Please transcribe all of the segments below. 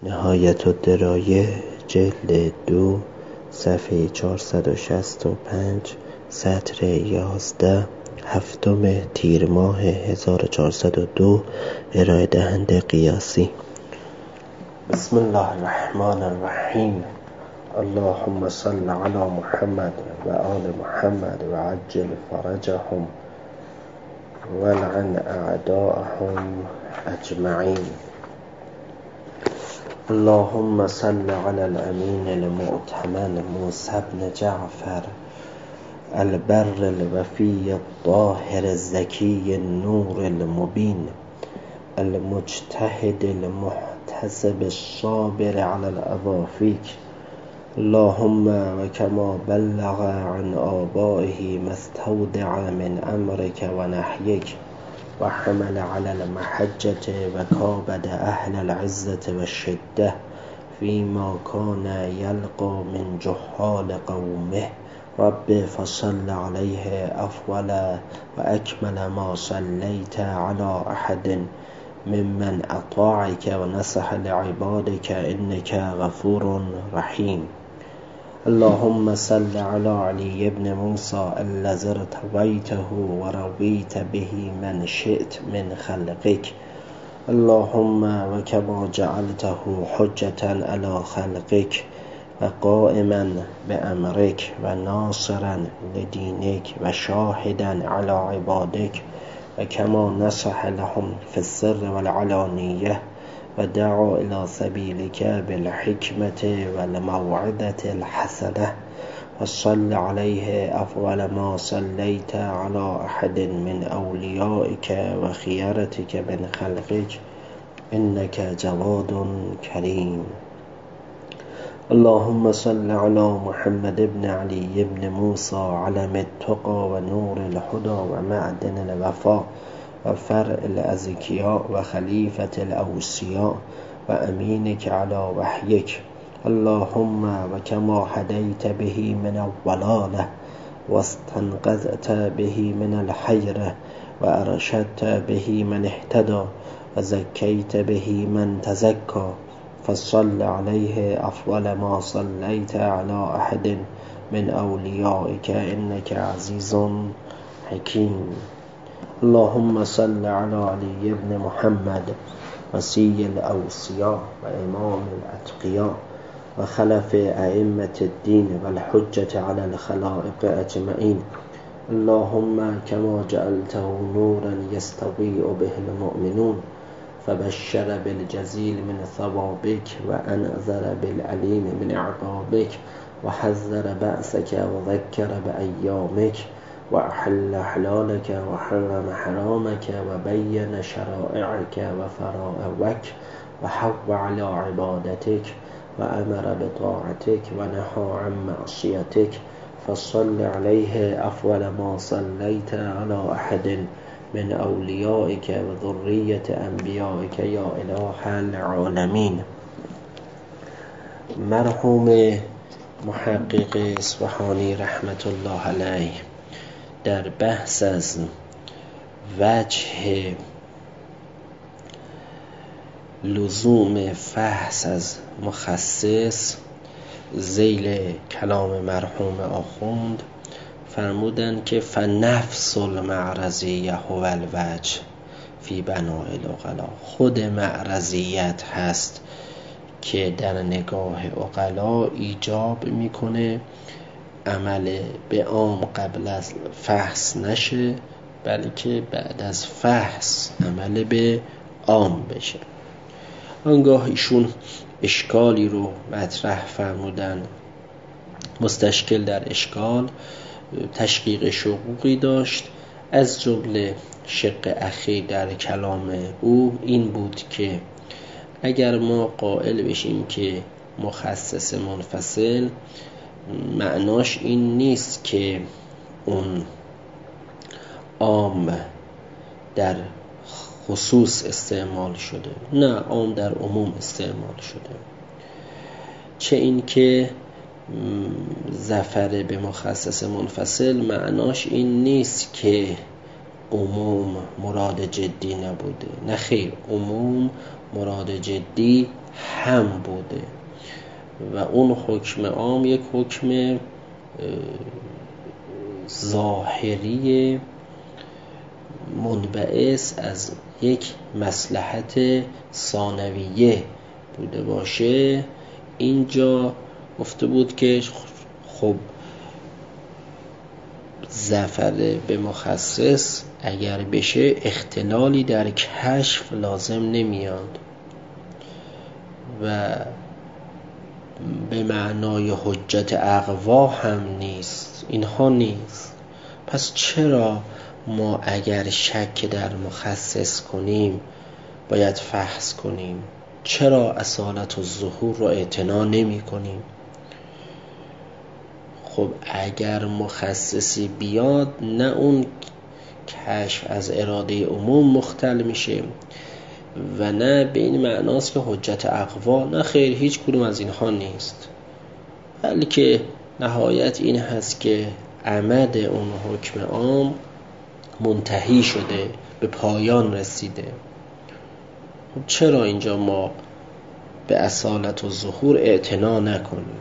نهایت الدرایه جلد 2 صفحه 465 سطر 11 هفتم تیر ماه 1402 ارائه دهنده قیاسی. بسم الله الرحمن الرحیم. اللهم صل علی محمد و آل محمد و عجل فرجهم ولعن اعداءهم اجمعین. اللهم صل على الامین المؤتمن موسی بن جعفر البر الوفی الطاهر الزکی النور المبین المجتهد المحتسب الصابر على الأوافيك. اللهم وكما بلغ عن آبائه ما استودع من أمرك ونحيك وحمل على المحجة وكابد أهل العزة والشدة فيما كان يلقى من جهال قومه. رب فصل عليه أفضل وأكمل ما صليت على أحد ممن أطاعك ونصح لعبادك إنك غفور رحيم. اللهم صل على علي بن موسى الذي ارتويته ورويت به من شئت من خلقك. اللهم وكما جعلته حجة على خلقك وقائما بأمرك وناصرا لدينك وشاهدا على عبادك وكما نصح لهم في السر والعلانية ودعا إلى سبيلك بالحكمة والموعظة الحسنة وصل عليه أفضل ما صليت على أحد من أوليائك وخيارتك من خلقك إنك جواد كريم. اللهم صل على محمد بن علي بن موسى علم التقى ونور الهدى ومعدن الوفاء وفرع الأزكياء وخليفة الأوصياء وأمينك على وحيك. اللهم وكما هديت به من الضلالة واستنقذت به من الحيرة وأرشدت به من اهتدى وزكيت به من تزكى فصل عليه أفضل ما صليت على أحد من أوليائك إنك عزيز حكيم. اللهم صل على علي بن محمد وسي الأوصياء وإمام الأتقياء وخلف أئمة الدين والحجة على الخلائق أجمعين. اللهم كما جعلته نورا يستضيء به المؤمنون فبشر بالجزيل من ثوابك وأنذر بالعليم من عقابك وحذر بأسك وذكر بأيامك وأحل حلالك وحرم حرامك وبين شرائعك وفرائضك وحض على عبادتك وأمر بطاعتك ونهى عن معصيتك فصل عليه أفضل ما صليت على أحد من أوليائك وذرية أنبيائك يا إله العالمين. مرحوم محقق اصفهانی رحمت الله علیه در بحث از وجه لزوم فحص از مخصص ذیل کلام مرحوم آخوند فرمودند که فنفس المعرضیه هو الوجه فی بناء العقلاء. خود معرضیت هست که در نگاه عقلا ایجاب میکنه عمل به عام قبل از فحص نشه بلکه بعد از فحص عمل به عام بشه. آنگاه ایشون اشکالی رو مطرح فرمودن. مستشکل در اشکال تشقیق شقوقی داشت. از جمله شق اخیر در کلام او این بود که اگر ما قائل بشیم که مخصص منفصل معناش این نیست که اون عام در خصوص استعمال شده، نه، عام در عموم استعمال شده. چه این که ظفر به مخصص منفصل معناش این نیست که عموم مراد جدی نبوده. نه خیر، عموم مراد جدی هم بوده و اون حکم عام یک حکم ظاهری منبعث از یک مصلحت ثانویه بوده باشه. اینجا گفته بود که خب ظفر به مخصص اگر بشه اختلالی در کشف لازم نمیاد و به معنای حجت اقوا هم نیست، اینها نیست. پس چرا ما اگر شک در مخصص کنیم باید فحص کنیم؟ چرا اصالت الظهور را اعتنا نمی کنیم؟ خب اگر مخصصی بیاد، نه اون کشف از اراده عموم مختل میشه و نه به این معناست که حجت اقوا، نه خیر، هیچ کدوم از اینها نیست، بلکه نهایت این هست که عمد اون حکم عام منتهی شده، به پایان رسیده. خب چرا اینجا ما به اصالت و ظهور اعتنا نکنیم؟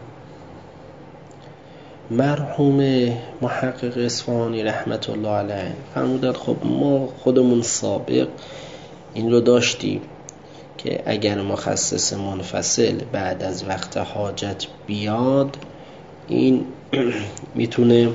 مرحوم محقق اصفهانی رحمت الله علیه فرمودن خب ما خودمون سابق این رو داشتیم که اگر مخصص منفصل بعد از وقت حاجت بیاد، این میتونه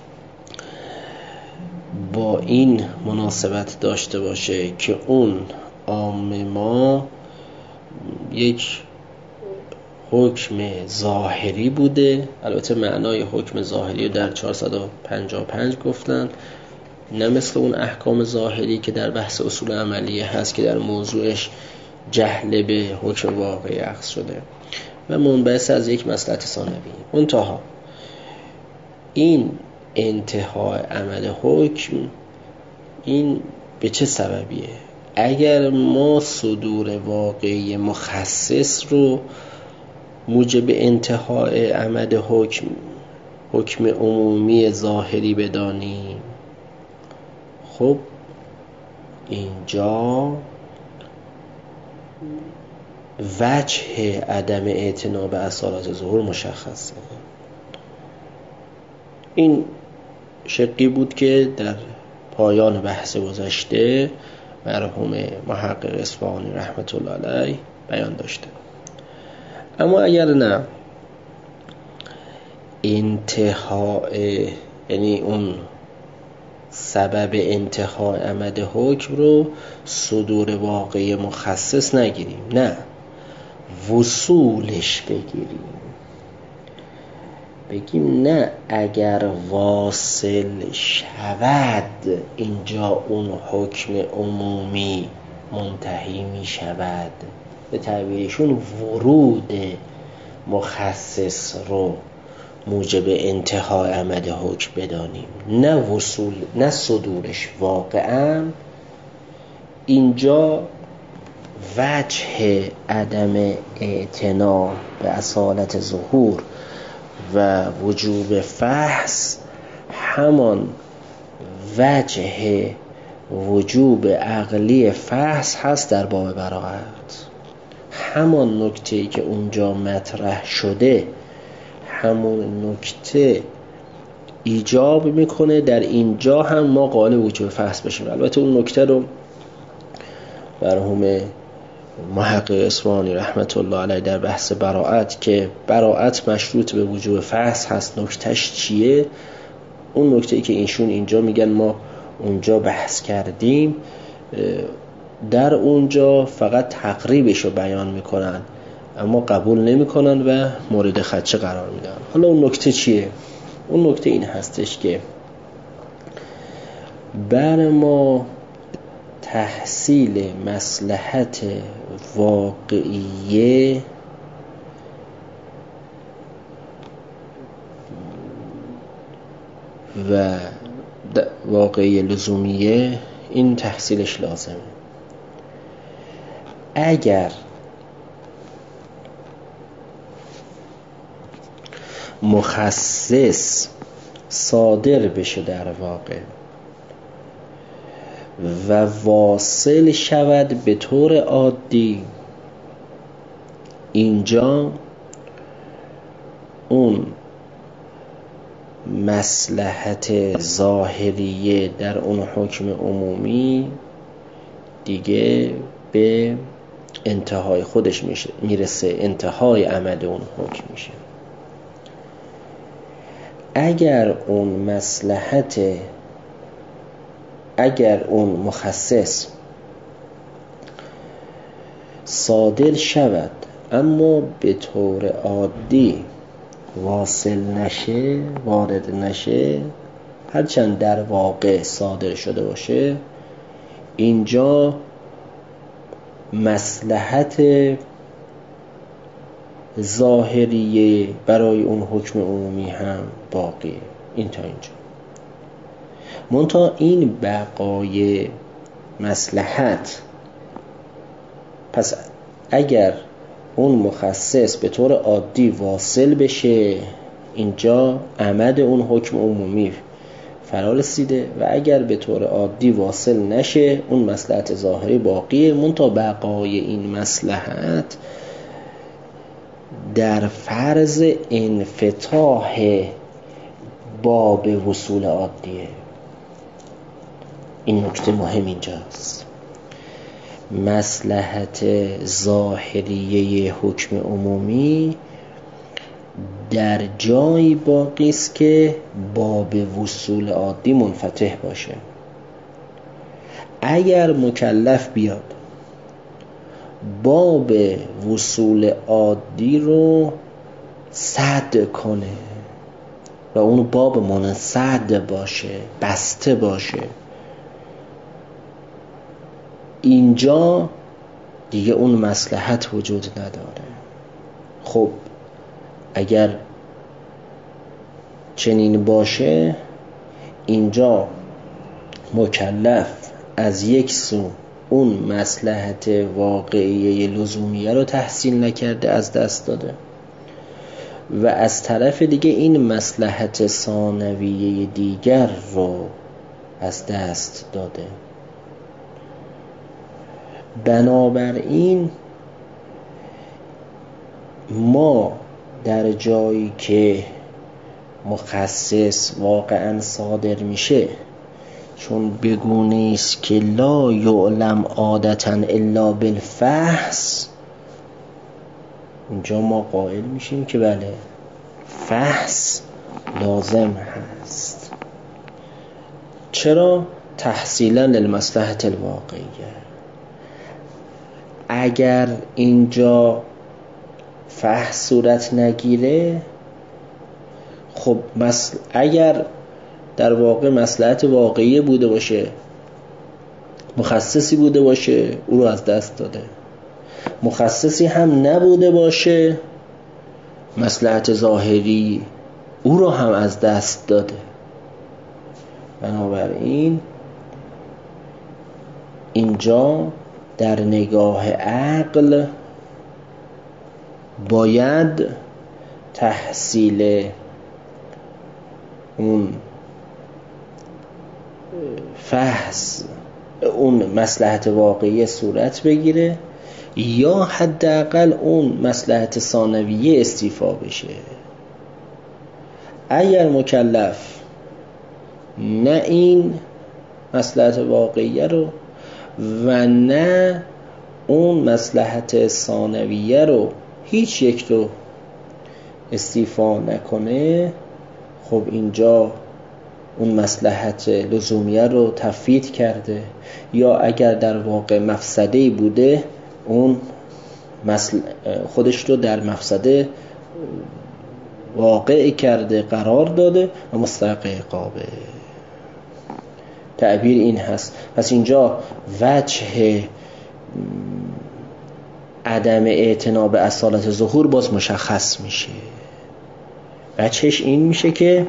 با این مناسبت داشته باشه که اون عام ما یک حکم ظاهری بوده. البته معنای حکم ظاهری رو در 455 گفتن، نه مثل اون احکام ظاهری که در بحث اصول عملیه هست که در موضوعش جهل به حکم واقعی اخذ شده و منبعث از یک مصلحت ثانوی. منتها این انتهای عمل حکم این به چه سببیه؟ اگر ما صدور واقعی مخصص رو موجب انتهای عمل حکم عمومی ظاهری بدانیم، خب اینجا وجه عدم اعتنا به اصالت ظهور مشخصه. این شقی بود که در پایان بحث گذشته مرحوم محقق اصفهانی رحمت الله علیه بیان داشته. اما اگر نه، انتهای، یعنی اون سبب انتهای عمد حکم رو صدور واقعی مخصص نگیریم، نه وصولش بگیم نه اگر واصل شود اینجا اون حکم عمومی منتهی می شود. به تعبیرشون ورود مخصص رو موجب انتهای عمد حکم بدانیم، نه وصول، نه صدورش. واقعا اینجا وجه عدم اعتنا به اصالت ظهور و وجوب فحص همان وجه وجوب عقلی فحص هست در باب براءت. همان نکته‌ای که اونجا مطرح شده، همون نکته ایجاب میکنه در اینجا هم ما قائل وجوب فحص بشیم. البته اون نکته رو مرحوم محقق اصفهانی رحمت الله علیه در بحث براءت که براءت مشروط به وجوب فحص هست، نکتهش چیه؟ اون نکته‌ای که ایشون اینجا میگن ما اونجا بحث کردیم، در اونجا فقط تقریبش رو بیان میکنن اما قبول نمیکنن و مورد خدشه قرار میدن. حالا اون نکته چیه؟ اون نکته این هستش که بر ما تحصیل مصلحت واقعیه و واقعی لزومیه، این تحصیلش لازمه. اگر مخصص صادر بشه در واقع و واصل شود به طور عادی، اینجا اون مصلحت ظاهریه در اون حکم عمومی دیگه به انتهای خودش میرسه، انتهای عمل اون حکم میشه. اگر اون مخصص صادر شود اما به طور عادی واصل نشه، وارد نشه، هرچند در واقع صادر شده باشه، اینجا مصلحت ظاهریه برای اون حکم عمومی هم باقیه. این تا اینجا. منتها این بقای مصلحت، پس اگر اون مخصص به طور عادی واصل بشه، اینجا عمد اون حکم عمومی فرا رسیده، و اگر به طور عادی واصل نشه اون مصلحت ظاهری باقیه. منتها بقای این مصلحت در فرض انفتاح باب وصول عادیه. این نکته مهم اینجاست. مصلحت ظاهریه حکم عمومی در جایی باقی است که باب وصول عادی منفتح باشه. اگر مکلف بیاد باب وصول عادی رو سد کنه و اون باب منسد باشه، بسته باشه، اینجا دیگه اون مصلحت وجود نداره. خب اگر چنین باشه، اینجا مکلف از یک سو اون مصلحت واقعیه لزومیه رو تحصیل نکرده، از دست داده، و از طرف دیگه این مصلحت ثانویه دیگر رو از دست داده. بنابراین ما در جایی که مخصص واقعا صادر میشه، چون بگونه است که لا یعلم عادتا الا بالفحص، اینجا ما قائل میشیم که بله، فحص لازم هست. چرا؟ تحصیلا للمصلحت الواقعیه. اگر اینجا فحص صورت نگیره، خب اگر در واقع مصلحت واقعی بوده باشه، مخصصی بوده باشه، او رو از دست داده. مخصصی هم نبوده باشه، مصلحت ظاهری او رو هم از دست داده. بنابراین اینجا در نگاه عقل باید تحصیل اون فحص، اون مصلحت واقعی صورت بگیره، یا حداقل اون مصلحت ثانویه استیفا بشه. اگر مکلف نه این مصلحت واقعیه رو و نه اون مصلحت ثانویه رو، هیچ یک رو استیفا نکنه، خب اینجا اون مصلحت لزومیه رو تفویت کرده، یا اگر در واقع مفسده‌ای بوده، اون خودش رو در مفسده واقع کرده، قرار داده و مستحق عقابه. تعبیر این هست. پس اینجا وجه عدم اعتنا به اصالت ظهور باز مشخص میشه. وجهش این میشه که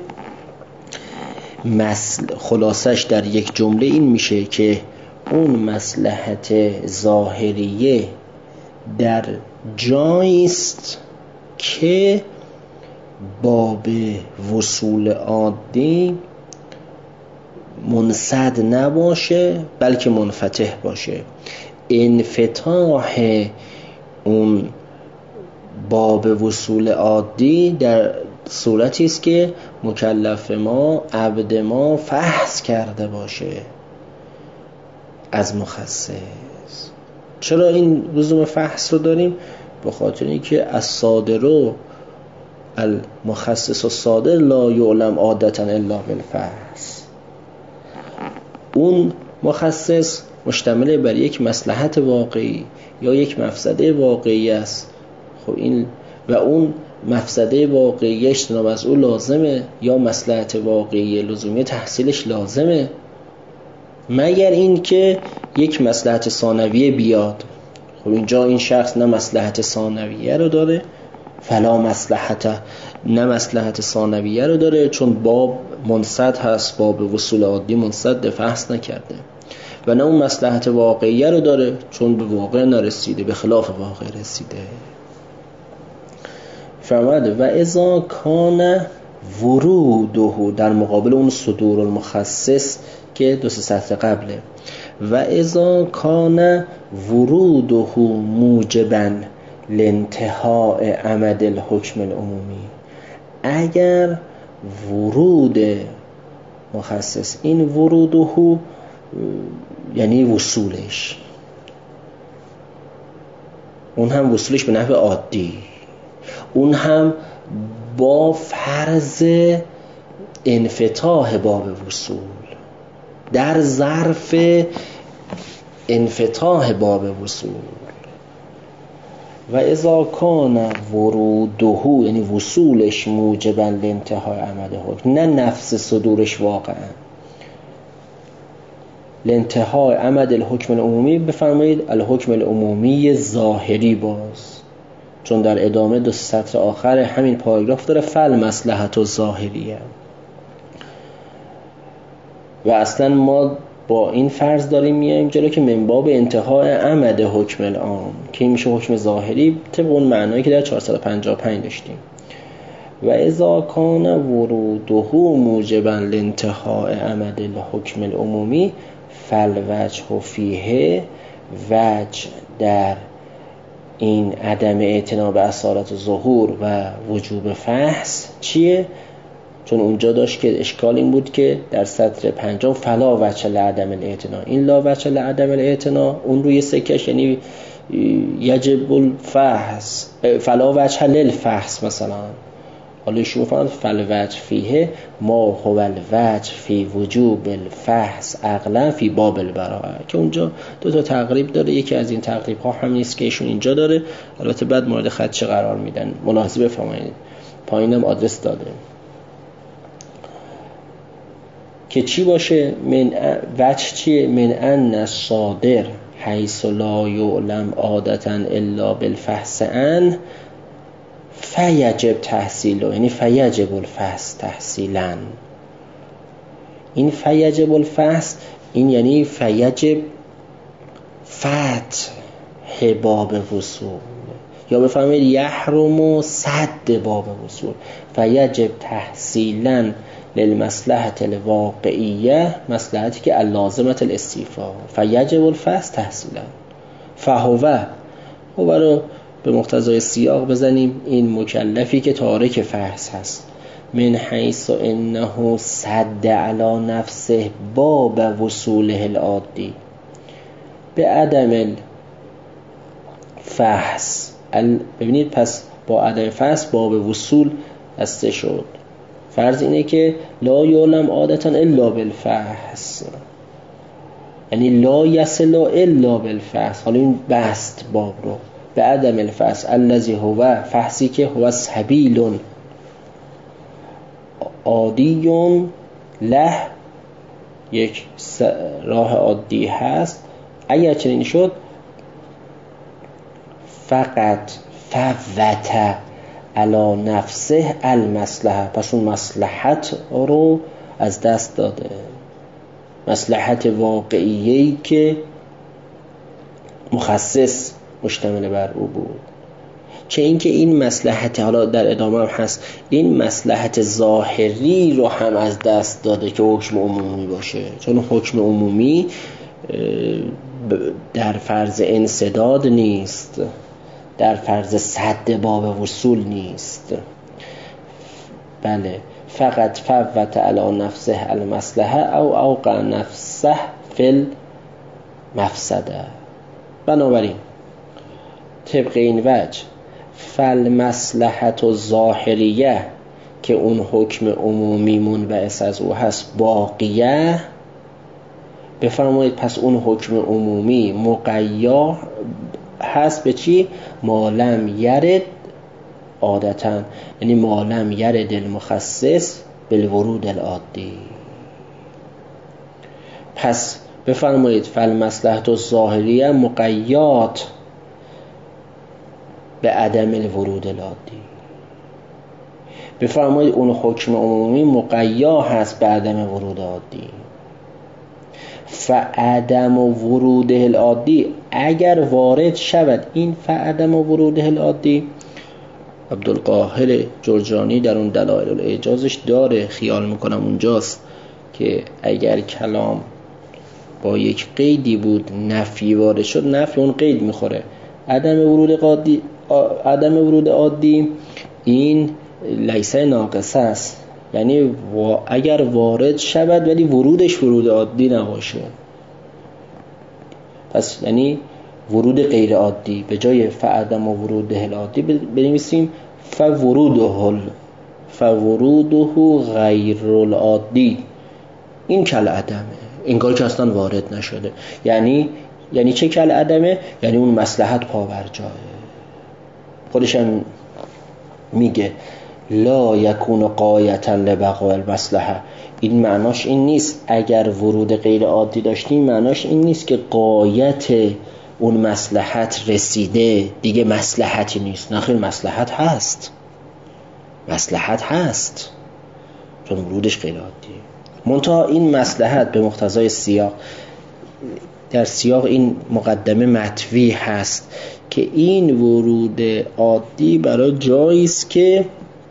خلاصش در یک جمله این میشه که اون مصلحت ظاهریه در جایی است که باب وصول عادی منسد نباشه بلکه منفتح باشه. انفتاح اون باب وصول عادی در صورتی است که مکلف ما، عبد ما فحص کرده باشه از مخصص. چرا این لزوم فحص رو داریم؟ به خاطر اینکه الصادر المخصص الصادر لا یعلم عادتا الا بالفحص. اون مخصص مشتمل بر یک مصلحت واقعی یا یک مفسده واقعی است. خب این و اون مفسده واقعی اجتناب از او لازمه یا مصلحت واقعی لزومی تحصیلش لازمه، مگر این که یک مصلحت ثانویه بیاد. خب اینجا این شخص نه مصلحت ثانویه رو داره، فلا مصلحت، نه مصلحت ثانویه رو داره، چون باب منصد هست، باب وصول عادی منصد فحص نکرده، و نه اون مصلحت واقعیه رو داره چون به واقع نرسیده، به خلاف واقع رسیده. فرموده و اذا کان وروده، در مقابل اون صدور المخصص که دو سه سطر قبله، و اذا کان وروده موجبا لانتهاء عمد الحکم العمومی، اگر ورود مخصص، این وروده یعنی وصولش، اون هم وصولش به نحو عادی، اون هم با فرض انفتاح باب وصول، در ظرف انفتاح باب وصول. و اذا کان وروده یعنی وصولش موجبا لانتهاء عمد حکم، نه نفس صدورش واقعا، لانتهاء عمد الحکم العمومی، بفرمایید الحکم العمومی ظاهری، باز چون در ادامه دو سطر آخر همین پاراگراف داره فل مصلحت و ظاهریه. و اصلا ما با این فرض داریم میایم جلو که من باب انتهای عمد حکم العام که میشه حکم ظاهری طبق اون معنایی که در 455 داشتیم. و اذا کان وروده موجبا لانتهاء عمد الحکم العمومی فالوجه فیه، وجه در این عدم اعتنا به اصالت ظهور و وجوب فحص چیه؟ چون اونجا داشت که اشکال این بود که در سطر پنجم فلا وجه لعدم الاعتنا، این لا وجه لعدم الاعتنا اون روی سکش یعنی یجب الفحص، فلا وجه للفحص مثلا. حالا ایشون فرمود فالوجه فیه ما هو الوجه فی وجوب الفحص عقلا فی باب البراءه، که اونجا دو تا تقریب داره. یکی از این تقریب ها همین است که ایشون اینجا داره، البته بعد مورد خدشه قرار میدن، ملاحظه بفرمایید پایینم آدرس داده که چی باشه. من وجه چیه؟ من ان الصادر حیث لا یعلم عادتا الا بالفحص ان فیجب تحصیله، یعنی فیجب الفحص تحصیلا. این فیجب الفحص این یعنی فیجب فتح باب وصول، یا بفهمید یحرم صد باب وصول. فیجب تحصیلا للمصلحة الواقعیه، مصلحتی که اللازمت الاستیفاء، فیجب الفحص تحصیلا. فهو رو به مقتضای سیاق بزنیم این مکلفی که تارک فحص هست، من حیث انه صد علی نفسه باب وصوله العادی به عدم الفحص. ببینید پس با عدم فحص باب وصول بسته شد. فرض اینه که لا یعلم عادتا الا بالفحص، یعنی لا یصل الا بالفحص. حالا این بست باب رو به عدم الفحص الذی هو فحصی که هو سبیل عادی له، یک راه عادی هست. اگر چنین شد فقط فوت علی نفسه المصلحه، پس اون مصلحت رو از دست داده، مصلحت واقعیه‌ای که مخصص مشتمل بر او بود. چه اینکه این مصلحت، حالا در ادامه هم هست، این مصلحت ظاهری رو هم از دست داده که حکم عمومی باشه، چون حکم عمومی در فرض انسداد نیست، در فرض سد باب وصول نیست. بله، فقط فوت علی نفسه المصلحه او اوقع نفسه فی المفسده. بنابراین طبق این وجه فالمصلحت الظاهریه که اون حکم عمومی منبعث از او هست باقیه، بفرمایید پس اون حکم عمومی مقید هست به چی؟ ما لم یرد عادتاً، یعنی ما لم یرد المخصص بالورود العادی. پس بفرمایید فالمصلحت الظاهریه مقید به عدم الورود العادی. بفرمایید اون حکم عمومی مقید هست به عدم ورود عادی. فعدم ورود العادی اگر وارد شود، این فعدم ورود العادی عبدالقاهر جرجانی در اون دلائل الاعجازش داره، خیال میکنم اونجاست که اگر کلام با یک قیدی بود نفی وارد شد، نفی اون قید میخوره. عدم ورود عادی این لیسه ناقصه است، یعنی اگر وارد شود ولی ورودش ورود عادی نباشه، پس یعنی ورود غیر عادی. به جای فعدم و ورود العادی بنویسیم فوروده غیر العادی. این کل عدمه، انگار که اصلا وارد نشده. یعنی چه کل عدمه؟ یعنی اون مصلحت پاورجاه. خودش هم میگه لا یکون غایتا لبقاء المصلحه. این معناش این نیست اگر ورود غیر عادی داشتیم، معناش این نیست که غایت اون مصلحت رسیده دیگه مصلحتی نیست. نه خیر، مصلحت هست چون ورودش غیر عادی. منتها این مصلحت به مقتضای سیاق، در سیاق این مقدمه مطوی هست که این ورود عادی برای جایی است که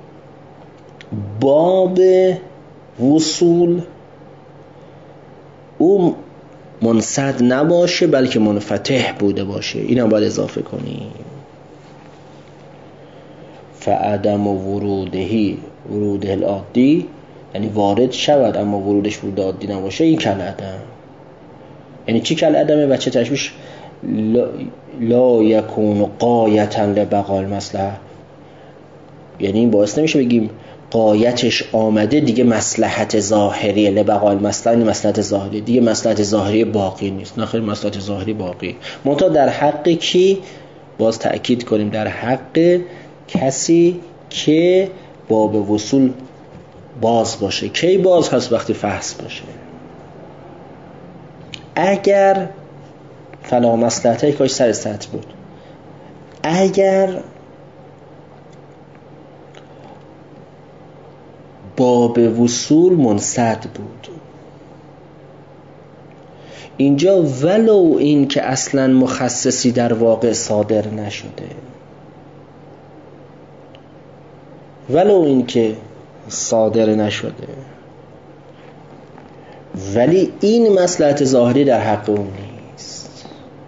باب وصول او منسد نباشه بلکه منفتح بوده باشه. این هم باید اضافه کنیم. فعدم ورودهی ورود العادی، یعنی وارد شود اما ورودش ورود عادی نباشه، این کل عدم. یعنی چی کل عدمه؟ بچه تشبیش لا یکون غایتا لبقاء المصلحه، یعنی این باعث نمیشه بگیم غایتش آمده دیگه مصلحت ظاهری لبقاء المصلحه، این مصلحت ظاهری دیگه مصلحت ظاهری باقی نیست. نه خیر، مصلحت ظاهری باقی. منتها در حق کی؟ باز تأکید کنیم در حق کسی که باب وصول باز باشه. کی باز هست؟ وقتی فحص باشه. اگر فلا مصلحته، کاش سر سطح بود، اگر باب وصول منسد بود، اینجا ولو این که اصلا مخصصی در واقع صادر نشده، ولو این که صادر نشده، ولی این مصلحت ظاهری در حق اون نیست.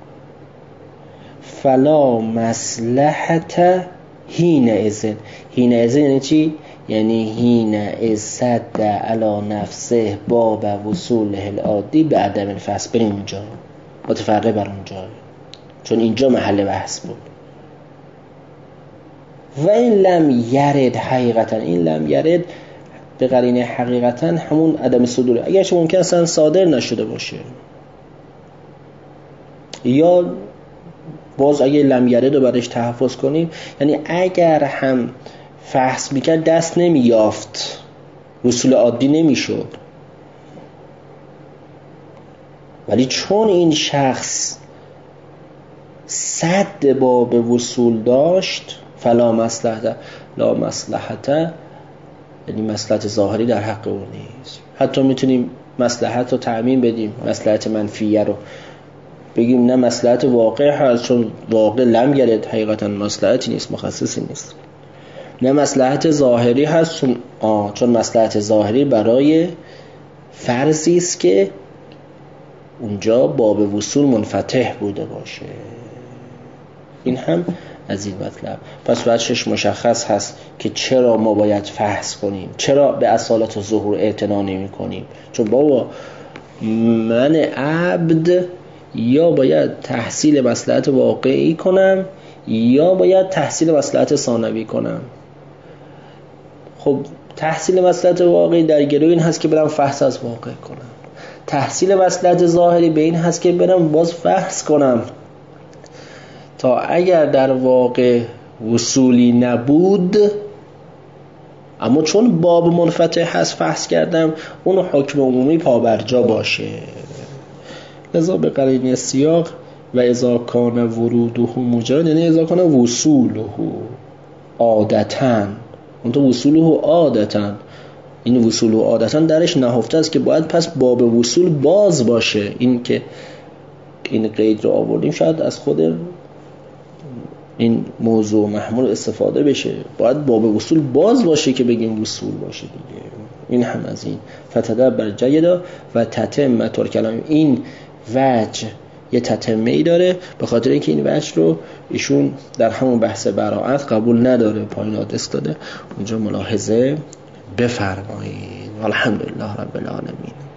فلا مصلحت حینئذ یعنی چی؟ یعنی حینئذ صد علی نفسه باب وصوله العادی به عدم الفحص. بریم اونجا، متفرق بر اونجا، چون اینجا محل بحث بود. و این لم یرد حقیقتا، این لم یرد به قرینه حقیقتا همون عدم صدوره، اگرچه ممکن اصلا صادر نشده باشه. یا باز اگه لم یرد رو برش تحفظ کنیم، یعنی اگر هم فحص میکرد دست نمیافت، وصول عادی نمیشد، ولی چون این شخص صد باب وصول داشت، فلا مصلحت، لا مصلحت، یعنی مصلحت ظاهری در حق اون نیست. حتی میتونیم مصلحت رو تعمیم بدیم، مصلحت منفیه رو بگیم نه مصلحت واقع هست چون واقع لم یلد، حقیقتا مصلحتی نیست، مخصصی نیست. نه مصلحت ظاهری هست چون مصلحت ظاهری برای فرضی است که اونجا باب وصول منفتح بوده باشه. این هم از این مطلب. پس وجهش مشخص هست که چرا ما باید فحص کنیم، چرا به اصالت ظهور اعتنا نمی کنیم. چون بابا من عبد یا باید تحصیل مصلحت واقعی کنم یا باید تحصیل مصلحت ثانوی کنم. خب تحصیل مصلحت واقعی در گروه این هست که برم فحص از واقع کنم، تحصیل مصلحت ظاهری به این هست که برم باز فحص کنم تا اگر در واقع وصولی نبود، اما چون باب منفتح هست فحص کردم، اون حکم عمومی پابرجا باشه. لذا به قرینه سیاق و اذا کان وروده مجرد، یعنی اذا کان وصوله عادتاً، اون تو وصوله عادتاً، این وصول عادتاً درش نهفته است که باید پس باب وصول باز باشه. این که این قید رو آوردیم شاید از خود این موضوع محمول استفاده بشه، باید باب وصول باز باشه که بگیم وصول باشه دیگه. این هم از این فتدبر جیدا و تتم کلام. این وجه یه تتمه ای داره، به خاطر اینکه این وجه رو ایشون در همون بحث براءت قبول نداره، پایین آدرس داده، اونجا ملاحظه بفرمایید. الحمدلله رب العالمین.